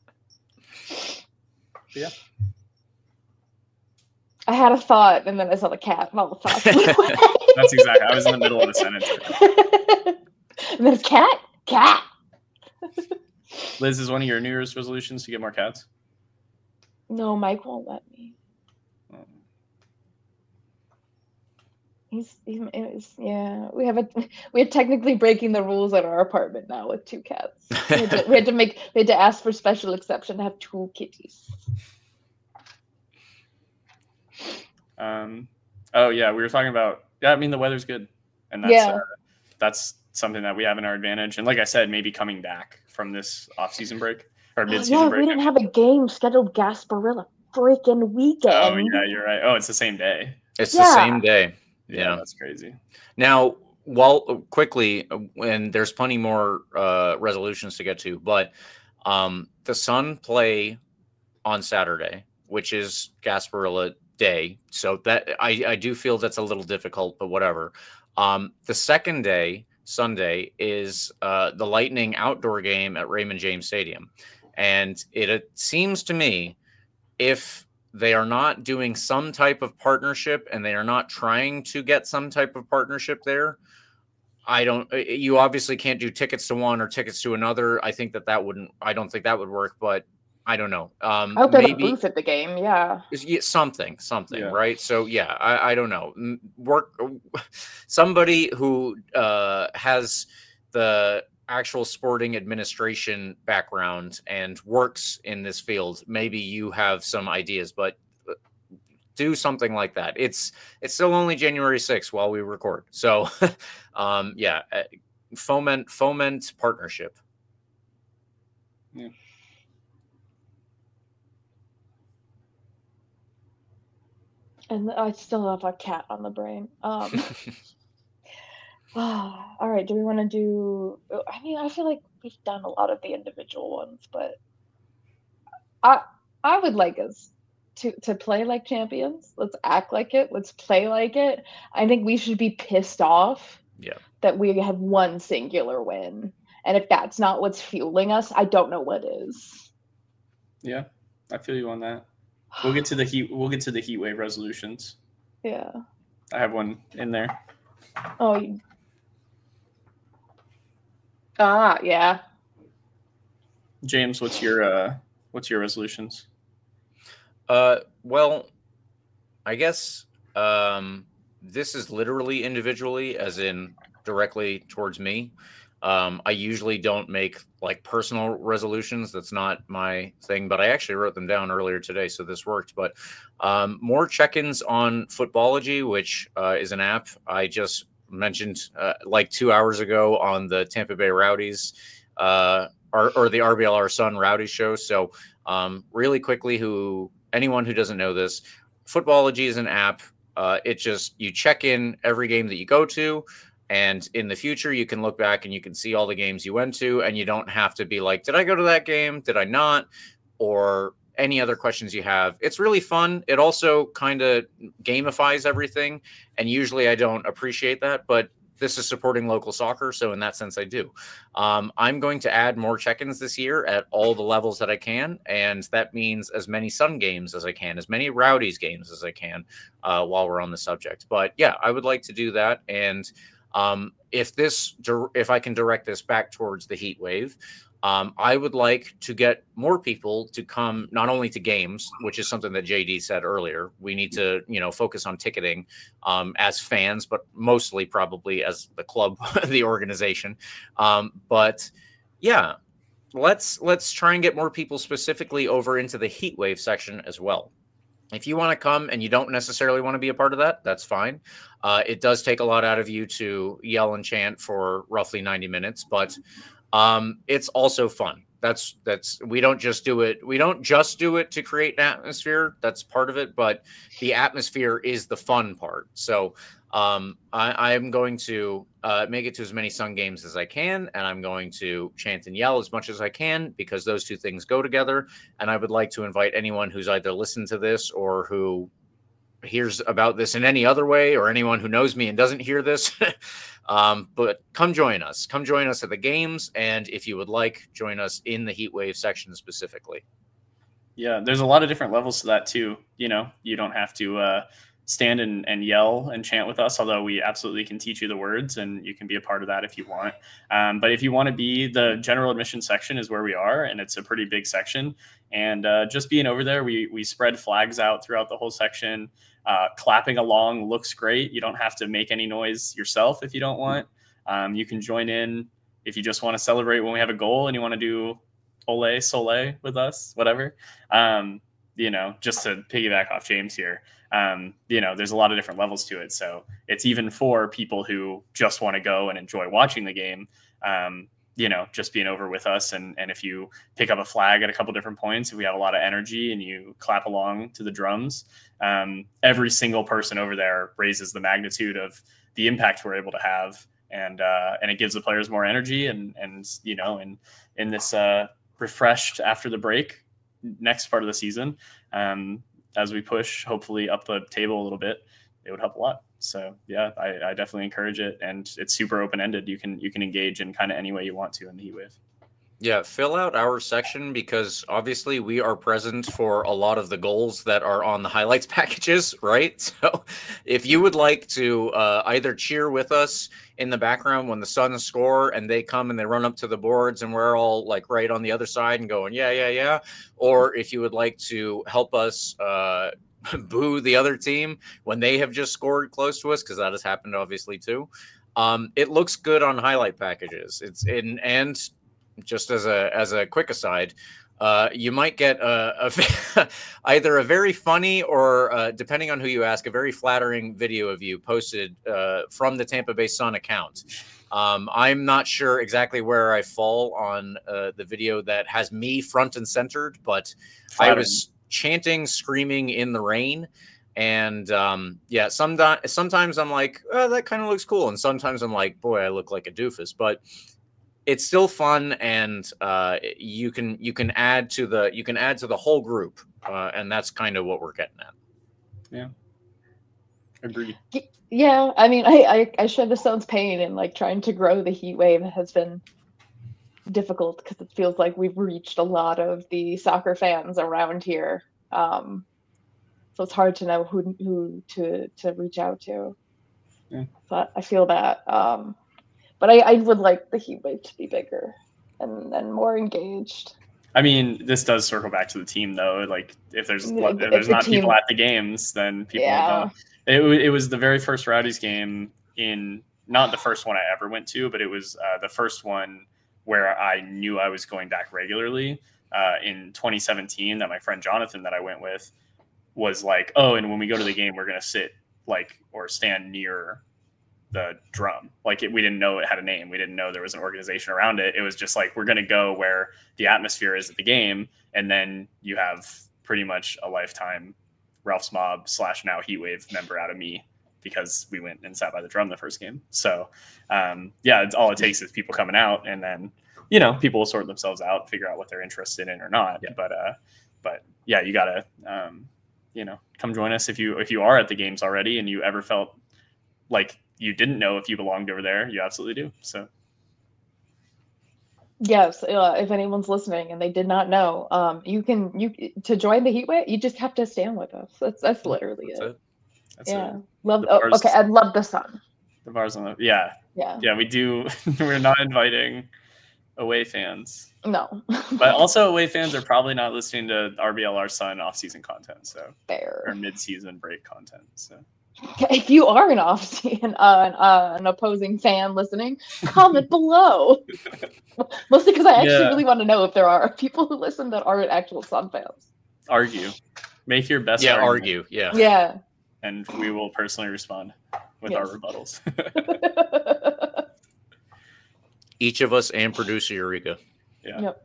Yeah. I had a thought, and then I saw the cat, and all the thoughts went away. That's exactly. I was in the middle of a sentence. And then cat, cat. Liz, is one of your New Year's resolutions to get more cats? No, Mike won't let me. Um, He's, he's, he's yeah. We have a we are technically breaking the rules at our apartment now with two cats. We had to, we had to make we had to ask for special exception to have two kitties. Um, oh yeah, we were talking about. Yeah, I mean the weather's good, and that's Yeah. uh, that's something that we have in our advantage. And like I said, maybe coming back from this off-season break or Oh, mid-season yeah, break. we didn't have a game scheduled Gasparilla freaking weekend. Oh yeah, you're right. Oh, it's the same day. It's Yeah. the same day. Yeah, Yeah. that's crazy. Now, while quickly, and there's plenty more uh, resolutions to get to, but um, the Sun play on Saturday, which is Gasparilla Day. So that I, I do feel that's a little difficult, but whatever. Um, the second day, Sunday, is uh, the Lightning outdoor game at Raymond James Stadium. And it, it seems to me, if they are not doing some type of partnership and they are not trying to get some type of partnership there, I don't, you obviously can't do tickets to one or tickets to another. I think that that wouldn't, I don't think that would work, but I don't know. Um, I hope they have a maybe booth at the game. Yeah. yeah, something, something, Yeah. right? So yeah, I, I don't know. M- Work somebody who uh, has the actual sporting administration background and works in this field. Maybe you have some ideas, but do something like that. It's it's still only January sixth while we record, so um, yeah, uh, foment foment partnership. Yeah. And I still have a cat on the brain. Um, all right. Do we want to do? I mean, I feel like we've done a lot of the individual ones, but I I would like us to to play like champions. Let's act like it. Let's play like it. I think we should be pissed off Yeah. that we have one singular win. And if that's not what's fueling us, I don't know what is. Yeah, I feel you on that. We'll get to the heat. We'll get to the heat wave resolutions. Yeah. I have one in there. Oh. You... Ah, yeah. James, what's your uh, what's your resolutions? Uh, well, I guess um, this is literally individually, as in directly towards me. Um, I usually don't make like personal resolutions. That's not my thing, but I actually wrote them down earlier today, so this worked. But um, more check-ins on Footballogy, which uh, is an app I just mentioned uh, like two hours ago on the Tampa Bay Rowdies uh, or, or the R B L R Sun Rowdy show. So um, really quickly, who anyone who doesn't know this, Footballogy is an app. Uh, it just, you check in every game that you go to. And in the future, you can look back and you can see all the games you went to, and you don't have to be like, did I go to that game? Did I not? Or any other questions you have. It's really fun. It also kind of gamifies everything. And usually I don't appreciate that, but this is supporting local soccer. So in that sense, I do. Um, I'm going to add more check-ins this year at all the levels that I can. And that means as many Sun games as I can, as many Rowdies games as I can uh, while we're on the subject. But yeah, I would like to do that. And Um, if this, if I can direct this back towards the heat wave, um, I would like to get more people to come not only to games, which is something that J D said earlier. We need to, you know, focus on ticketing um, as fans, but mostly probably as the club, the organization. Um, but yeah, let's let's try and get more people specifically over into the heat wave section as well. If you want to come and you don't necessarily want to be a part of that, that's fine. Uh, it does take a lot out of you to yell and chant for roughly ninety minutes, but um, it's also fun. That's that's we don't just do it. We don't just do it to create an atmosphere. That's part of it, but the atmosphere is the fun part. So um, I, I'm going to uh, make it to as many Sun games as I can, and I'm going to chant and yell as much as I can because those two things go together. And I would like to invite anyone who's either listened to this or who hears about this in any other way, or anyone who knows me and doesn't hear this. um, but come join us. Come join us at the games, and if you would like, join us in the heat wave section specifically. Yeah, there's a lot of different levels to that too. You know, you don't have to uh, stand and, and yell and chant with us, although we absolutely can teach you the words, and you can be a part of that if you want. Um, but if you want to be, the general admission section is where we are, and it's a pretty big section. And uh, just being over there, we we spread flags out throughout the whole section. Uh, clapping along looks great. You don't have to make any noise yourself if you don't want. Um, you can join in if you just want to celebrate when we have a goal and you want to do Ole Sole with us, whatever. Um, you know, just to piggyback off James here, um, you know, there's a lot of different levels to it. So it's even for people who just want to go and enjoy watching the game, um, you know, just being over with us. And, and if you pick up a flag at a couple different points, if we have a lot of energy and you clap along to the drums, um, every single person over there raises the magnitude of the impact we're able to have. And, uh, and it gives the players more energy and, and, you know, and in this, uh, refreshed after the break next part of the season, um, as we push hopefully up the table a little bit, it would help a lot. So yeah, I, I definitely encourage it, and it's super open-ended. You can you can engage in kind of any way you want to in the heat wave. Yeah, fill out our section because obviously we are present for a lot of the goals that are on the highlights packages, right? So if you would like to uh, either cheer with us in the background when the Suns score and they come and they run up to the boards and we're all like right on the other side and going, yeah, yeah, yeah. Or if you would like to help us uh, boo the other team when they have just scored close to us, because that has happened obviously too. Um, it looks good on highlight packages. It's in and just as a as a quick aside, uh, you might get a, a either a very funny or, uh, depending on who you ask, a very flattering video of you posted uh, from the Tampa Bay Sun account. Um, I'm not sure exactly where I fall on uh, the video that has me front and centered, but flattering. I was chanting, screaming in the rain. And um, yeah, sometimes sometimes I'm like, oh, that kind of looks cool. And sometimes I'm like, boy, I look like a doofus. But it's still fun, and uh, you can you can add to the you can add to the whole group, uh, and that's kind of what we're getting at. Yeah, agreed. Yeah, I mean, I, I I share the Stone's pain, and like trying to grow the Heat Wave has been difficult because it feels like we've reached a lot of the soccer fans around here. Um, so it's hard to know who who to to reach out to. Yeah. But I feel that. Um, but I, I would like the Heat Wave to be bigger and, and more engaged. I mean, this does circle back to the team, though. Like, if there's If- if if there's the not team- people at the games, then people Yeah. don't. It, wa- it was the very first Rowdies game in, not the first one I ever went to, but it was uh, the first one where I knew I was going back regularly uh, in twenty seventeen that my friend Jonathan that I went with was like, oh, and when we go to the game, we're going to sit like or stand near the drum. Like it, we didn't know it had a name. We didn't know there was an organization around it. It was just like, we're going to go where the atmosphere is at the game. And then you have pretty much a lifetime Ralph's Mob slash now Heatwave member out of me because we went and sat by the drum the first game. So um, yeah, it's all it takes is people coming out, and then, you know, people will sort themselves out, figure out what they're interested in or not. Yeah. But, uh, but yeah, you gotta, um, you know, come join us if you, if you are at the games already and you ever felt like you didn't know if you belonged over there. You absolutely do. So Yes, uh, if anyone's listening and they did not know, um, you can you to join the Heat Wave. You just have to stand with us. That's that's literally That's it. it. that's Yeah, it. love. The Oh, bars- okay, I love the sun. The bars on the, yeah, Yeah, yeah, we do. We're not inviting away fans, no, but also away fans are probably not listening to R B L R Sun off-season content, so or fair. mid-season break content. So If you are an off an, uh, uh, an opposing fan listening, comment below. Mostly because I actually Yeah. really want to know if there are people who listen that aren't actual Sun fans. argue, make your best. Yeah, argument, argue. Yeah. Yeah. and we will personally respond with Yes. our rebuttals. Each of us and producer Eureka. Yeah. Yep.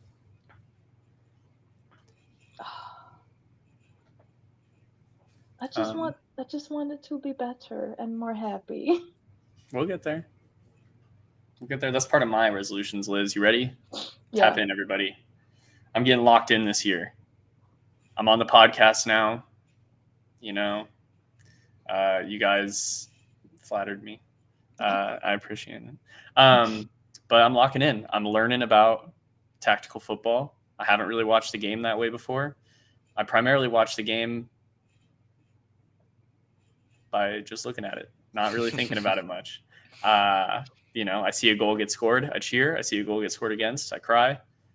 I just Um, want I just want it to be better and more happy. We'll get there. We'll get there. That's part of my resolutions, Liz. You ready? Yeah. Tap in, everybody. I'm getting locked in this year. I'm on the podcast now. You know, uh, you guys flattered me. Uh, I appreciate it. Um, but I'm locking in. I'm learning about tactical football. I haven't really watched the game that way before. I primarily watch the game by just looking at it, not really thinking about it much. Uh, you know, I see a goal get scored, I cheer. I see a goal get scored against, I cry.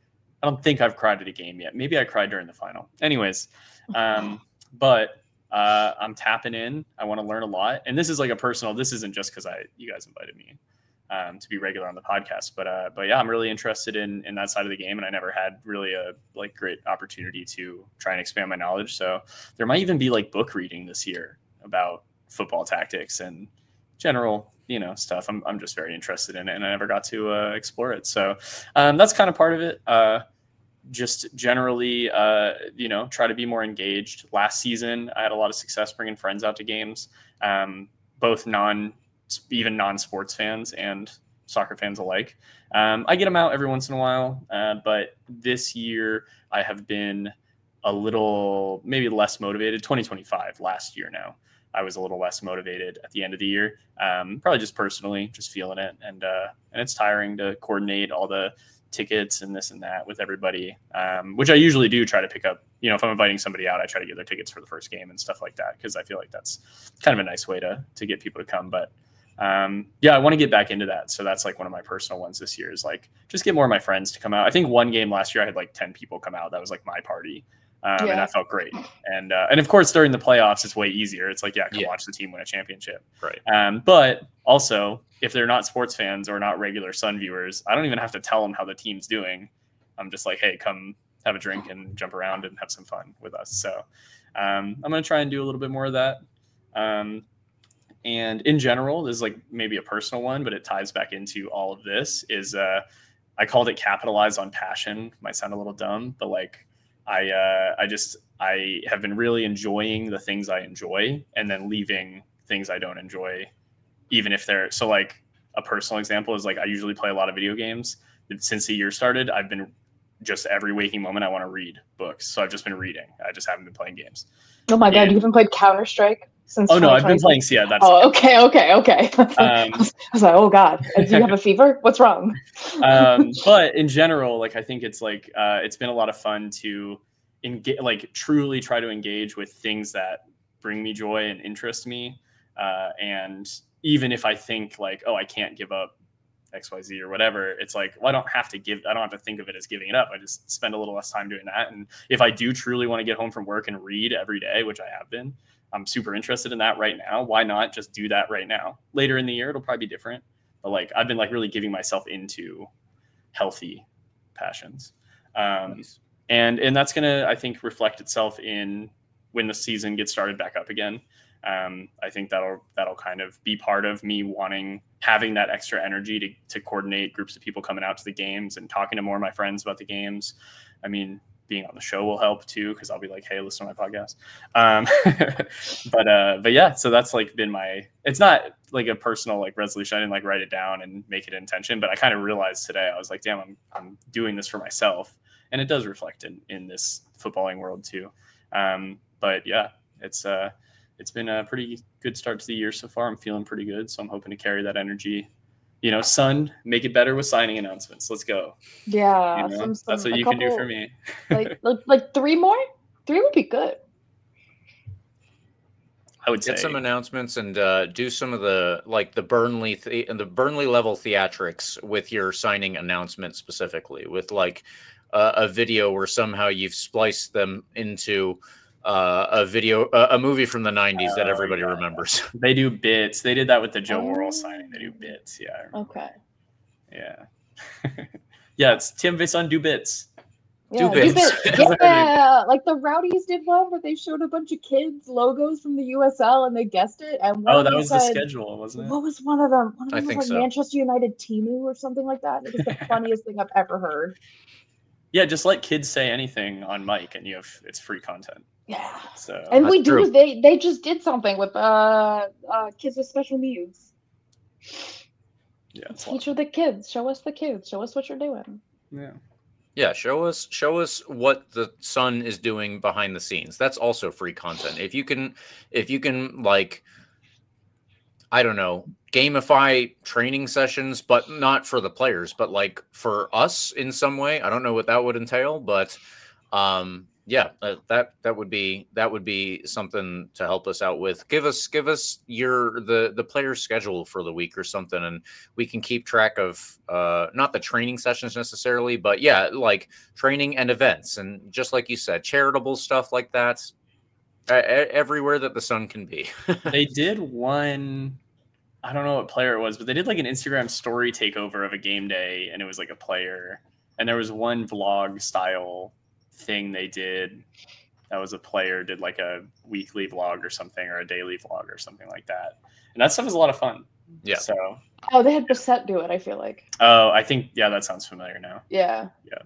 I don't think I've cried at a game yet. Maybe I cried during the final. Anyways, um, but uh, I'm tapping in. I want to learn a lot, and this is like a personal. This isn't just because I you guys invited me um, to be regular on the podcast, but uh, but yeah, I'm really interested in in that side of the game, and I never had really a like great opportunity to try and expand my knowledge. So there might even be like book reading this year about football tactics and general, you know, stuff. I'm I'm just very interested in it, and I never got to uh, explore it. So um, that's kind of part of it. Uh, just generally, uh, you know, try to be more engaged. Last season, I had a lot of success bringing friends out to games, um, both non, even non-sports fans and soccer fans alike. Um, I get them out every once in a while, uh, but this year I have been a little, maybe less motivated. twenty twenty-five, last year now. I was a little less motivated at the end of the year, um, probably just personally, just feeling it. And uh, and it's tiring to coordinate all the tickets and this and that with everybody, um, which I usually do try to pick up. You know, if I'm inviting somebody out, I try to get their tickets for the first game and stuff like that, because I feel like that's kind of a nice way to to get people to come. But um, yeah, I want to get back into that. So that's like one of my personal ones this year is like just get more of my friends to come out. I think one game last year I had like ten people come out. That was like my party. Um, Yeah. And that felt great. And uh, and of course, during the playoffs, it's way easier. It's like, yeah, come Yeah. watch the team win a championship. Right. Um, but also, if they're not sports fans or not regular Sun viewers, I don't even have to tell them how the team's doing. I'm just like, hey, come have a drink and jump around and have some fun with us. So um, I'm going to try and do a little bit more of that. Um, and in general, this is like maybe a personal one, but it ties back into all of this is uh, I called it capitalize on passion. Might sound a little dumb, but like, I uh, I just I have been really enjoying the things I enjoy, and then leaving things I don't enjoy, even if they're so like a personal example is like I usually play a lot of video games. Since the year started, I've been just every waking moment I want to read books. So I've just been reading. I just haven't been playing games. Oh my god, And- you haven't played Counter-Strike since Oh no, I've been twenty playing. twenty? Yeah, that's. Oh, okay, okay, okay. Um, I, was, I was like, oh god, do you have a fever? What's wrong? um, but in general, like I think it's like uh, it's been a lot of fun to engage, like truly try to engage with things that bring me joy and interest me. Uh, and even if I think like, oh, I can't give up X Y Z or whatever, it's like, well, I don't have to give, I don't have to think of it as giving it up. I just spend a little less time doing that. And if I do truly want to get home from work and read every day, which I have been, I'm super interested in that right now. Why not just do that right now? Later in the year, it'll probably be different. But like, I've been like really giving myself into healthy passions. Um, Nice. and, and that's going to, I think, reflect itself in when the season gets started back up again. Um, I think that'll that'll kind of be part of me wanting having that extra energy to to coordinate groups of people coming out to the games and talking to more of my friends about the games. I mean, being on the show will help too, because I'll be like, hey, listen to my podcast. Um, but uh, but yeah, so that's like been my. It's not like a personal like resolution. I didn't like write it down and make it an intention, but I kind of realized today I was like, damn, I'm I'm doing this for myself, and it does reflect in in this footballing world too. Um, but yeah, it's uh. It's been a pretty good start to the year so far. I'm feeling pretty good. So I'm hoping to carry that energy, you know, son, make it better with signing announcements. Let's go. Yeah, You know? some, some, That's what a you couple, can do for me. like, like, like three more? Three would be good. I would Get say some announcements and uh, do some of the like the Burnley th- and the Burnley level theatrics with your signing announcement specifically, with like uh, a video where somehow you've spliced them into uh, a video, uh, a movie from the nineties that Oh, everybody yeah. remembers. they do bits. They did that with the Joe Oh. Worrell signing. They do bits. Yeah. I remember. Okay. Yeah. yeah. It's Tim Vason do bits. Yeah, bits. bits. Yeah, like the Rowdies did one where they showed a bunch of kids logos from the U S L and they guessed it. And one Oh, of that them was the said, schedule, wasn't it? what was one of them? One of I them was think like so. Manchester United Timu or something like that. It was the funniest thing I've ever heard. Yeah. Just let kids say anything on mic and you have, it's free content. Yeah. So And That's we do. true. They they just did something with uh, uh kids with special needs. yeah. It's a lot. Teach the kids. Show us the kids. Show us what you're doing. Yeah. Yeah, show us show us what the Sun is doing behind the scenes. That's also free content. If you can if you can like I don't know, gamify training sessions, but not for the players, but like for us in some way. I don't know what that would entail, but um yeah, uh, that that would be that would be something to help us out with. Give us give us your the the player's schedule for the week or something, and we can keep track of uh, not the training sessions necessarily, but yeah, like training and events, and just like you said, charitable stuff like that. Uh, everywhere that the Sun can be. They did one. I don't know what player it was, but they did like an Instagram story takeover of a game day, and it was like a player. And there was one vlog style thing they did that was a player did like a weekly vlog or something, or a daily vlog or something like that. And that stuff is a lot of fun. Yeah. So, Oh, they had Bassett do it. I feel like. oh, I think yeah, that sounds familiar now. Yeah. Yeah.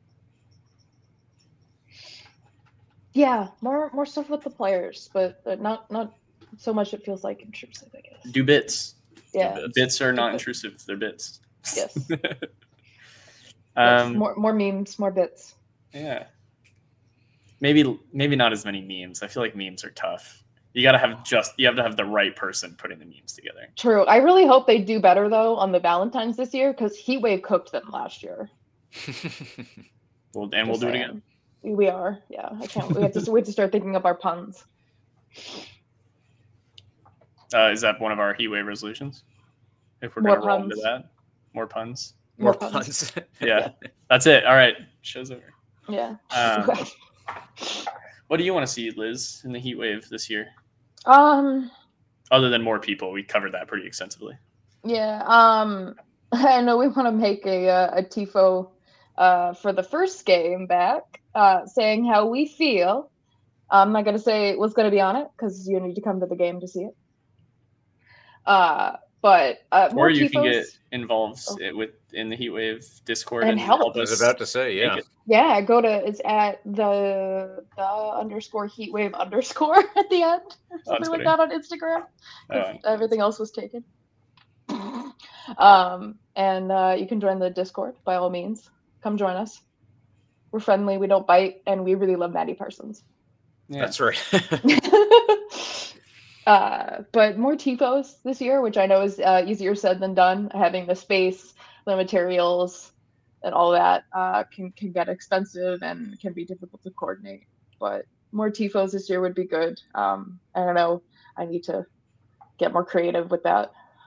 Yeah, more more stuff with the players, but, but not not so much. It feels like intrusive, I guess. Do bits. Yeah. bits. Bits are not bits. intrusive. They're bits. Yes. Yes. um, More more memes, more bits. Yeah. Maybe maybe not as many memes. I feel like memes are tough. You gotta have just you have to have the right person putting the memes together. True. I really hope they do better though on the Valentines this year because Heatwave cooked them last year. We'll, and we'll Just do it saying. again. We are. Yeah. I can't. We have to. We have to start thinking up our puns. Uh, is that one of our Heatwave resolutions? If we're More gonna roll into puns. that, more puns. More More puns. puns. Yeah, that's it. All right, show's over. Yeah. Um, what do you want to see, Liz, in the Heatwave this year? um. Other than more people, we covered that pretty extensively. Yeah. Um. I know we want to make a uh, a tifo uh, for the first game back, uh, saying how we feel. I'm not gonna say what's gonna be on it because you need to come to the game to see it. Uh, but uh, more Or you tifos. can get involved Oh. with in the Heatwave Discord And and, help. help I was us. about to say, yeah. make it. Yeah, go to it's at the the underscore heatwave underscore at the end or Oh, something like Twitter. that on Instagram. 'cause Oh, everything else was taken. um, and uh, you can join the Discord by all means. Come join us. We're friendly. We don't bite, and we really love Maddie Parsons. Yeah. That's right. uh, but more tifos this year, which I know is uh, easier said than done. Having the space, the materials, and all that uh, can can get expensive and can be difficult to coordinate. But more tifos this year would be good. Um, I don't know. I need to get more creative with that.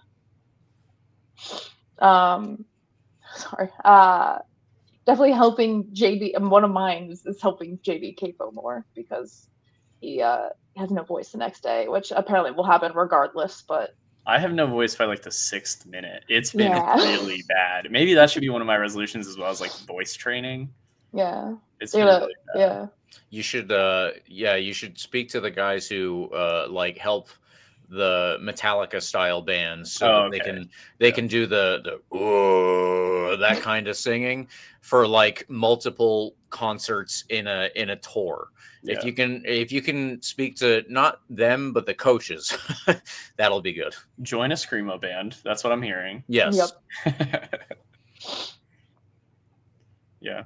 Um, sorry. Uh, definitely helping J B. And one of mine is, is helping J B Capo more because he uh, has no voice the next day, which apparently will happen regardless. But I have no voice by like the sixth minute. It's been Yeah. really bad. Maybe that should be one of my resolutions as well as like voice training. yeah, It's you been know, really bad. yeah, You should, uh, yeah, you should speak to the guys who uh, like help the Metallica style bands, so Oh, that they okay. can they Yeah. can do the the "Ooh," that kind of singing for like multiple concerts in a in a tour. Yeah. If you can if you can speak to not them but the coaches, that'll be good. Join a screamo band. That's what I'm hearing. Yes. Yep. Yeah.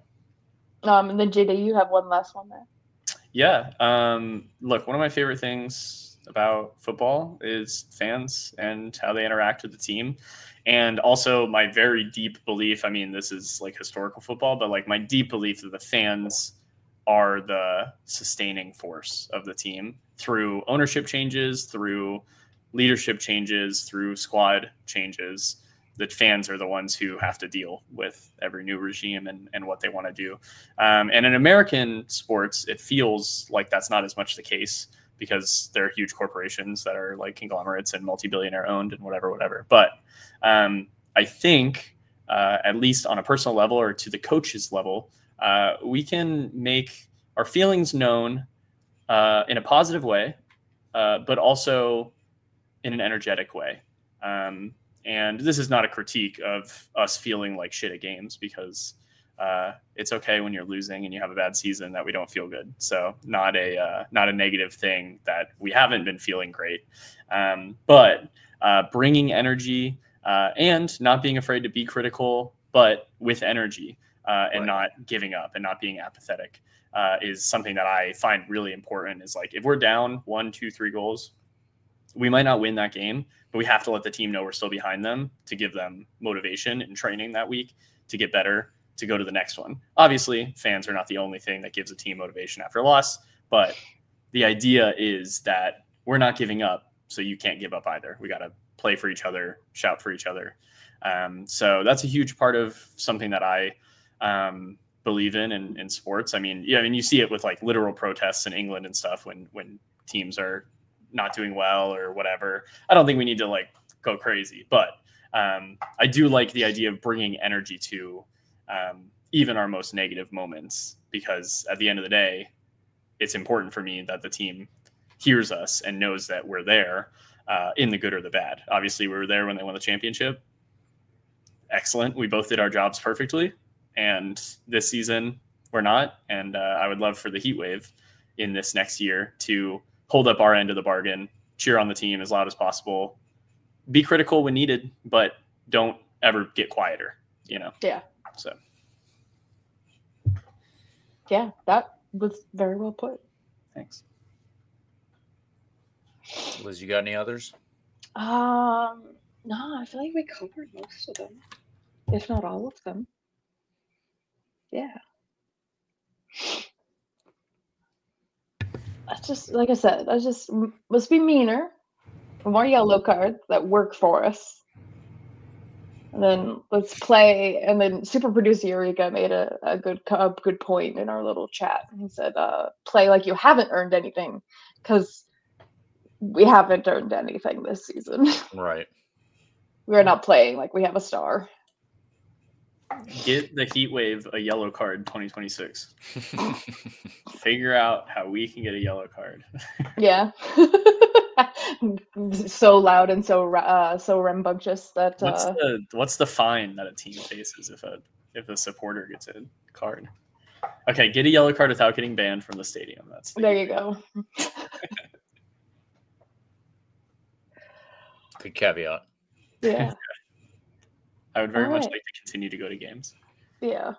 Um, and then J D, you have one last one there. Yeah. Um, look, one of my favorite things about football is fans and how they interact with the team. And also my very deep belief, I mean, this is like historical football, but like my deep belief that the fans are the sustaining force of the team through ownership changes, through leadership changes, through squad changes. The fans are the ones who have to deal with every new regime and, and what they want to do. Um, and in American sports, it feels like that's not as much the case because there are huge corporations that are like conglomerates and multi-billionaire owned and whatever, whatever. But um, I think uh, at least on a personal level or to the coach's level, uh, we can make our feelings known uh, in a positive way, uh, but also in an energetic way. Um, and this is not a critique of us feeling like shit at games because uh, it's okay when you're losing and you have a bad season that we don't feel good. So not a uh, not a negative thing that we haven't been feeling great, um, but uh, bringing energy uh, and not being afraid to be critical, but with energy uh, and Right. not giving up and not being apathetic uh, is something that I find really important. Is like if we're down one, two, three goals, we might not win that game, but we have to let the team know we're still behind them to give them motivation and training that week to get better, to go to the next one. Obviously, fans are not the only thing that gives a team motivation after a loss, but the idea is that we're not giving up, so you can't give up either. We got to play for each other, shout for each other. Um, so that's a huge part of something that I um, believe in, in in sports. I mean, yeah, I mean, you see it with like literal protests in England and stuff when when teams are not doing well or whatever. I don't think we need to like go crazy, but um, I do like the idea of bringing energy to um, even our most negative moments, because at the end of the day, it's important for me that the team hears us and knows that we're there uh, in the good or the bad. Obviously, we were there when they won the championship. Excellent. We both did our jobs perfectly. And this season, we're not. And uh, I would love for the Heat Wave in this next year to hold up our end of the bargain, cheer on the team as loud as possible, be critical when needed, but don't ever get quieter, you know? Yeah. So. Yeah, that was very well put. Thanks. Liz, you got any others? Um, no, I feel like we covered most of them, if not all of them. Yeah. That's just, like I said, I just, let's be meaner. More yellow cards that work for us. And then let's play. And then super producer Eureka made a, a good a good point in our little chat. He said, uh, play like you haven't earned anything, because we haven't earned anything this season. Right. We're not playing like we have a star. Get the Heat Wave a yellow card twenty twenty-six. Figure out how we can get a yellow card. Yeah. So loud and so uh, so rambunctious that What's uh, the what's the fine that a team faces if a if a supporter gets a card? Okay, get a yellow card without getting banned from the stadium. That's the there you go. Good caveat. Yeah. I would very All much right. like to continue to go to games. Yeah.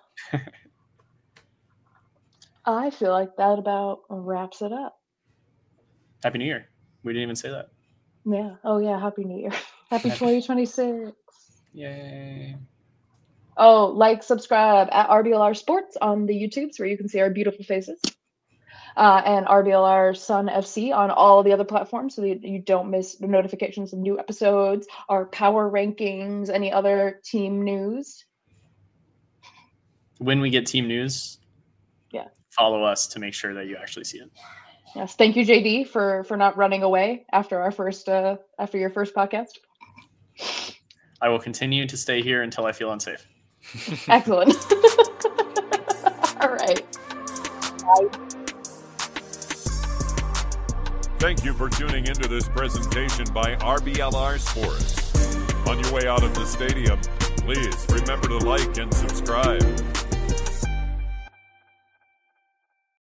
I feel like that about wraps it up. Happy New Year. We didn't even say that. Yeah. Oh, yeah. Happy New Year. Happy Happy- twenty twenty-six. Yay. Oh, like, subscribe at R B L R Sports on the YouTubes where you can see our beautiful faces. Uh, and R B L R Sun F C on all the other platforms so that you don't miss the notifications of new episodes, our power rankings, any other team news. When we get team news, Yeah. follow us to make sure that you actually see it. Yes. Thank you, J D, for for not running away after our first uh after your first podcast. I will continue to stay here until I feel unsafe. Excellent. All right. Thank you for tuning into this presentation by R B L R Sports. On your way out of the stadium, please remember to like and subscribe.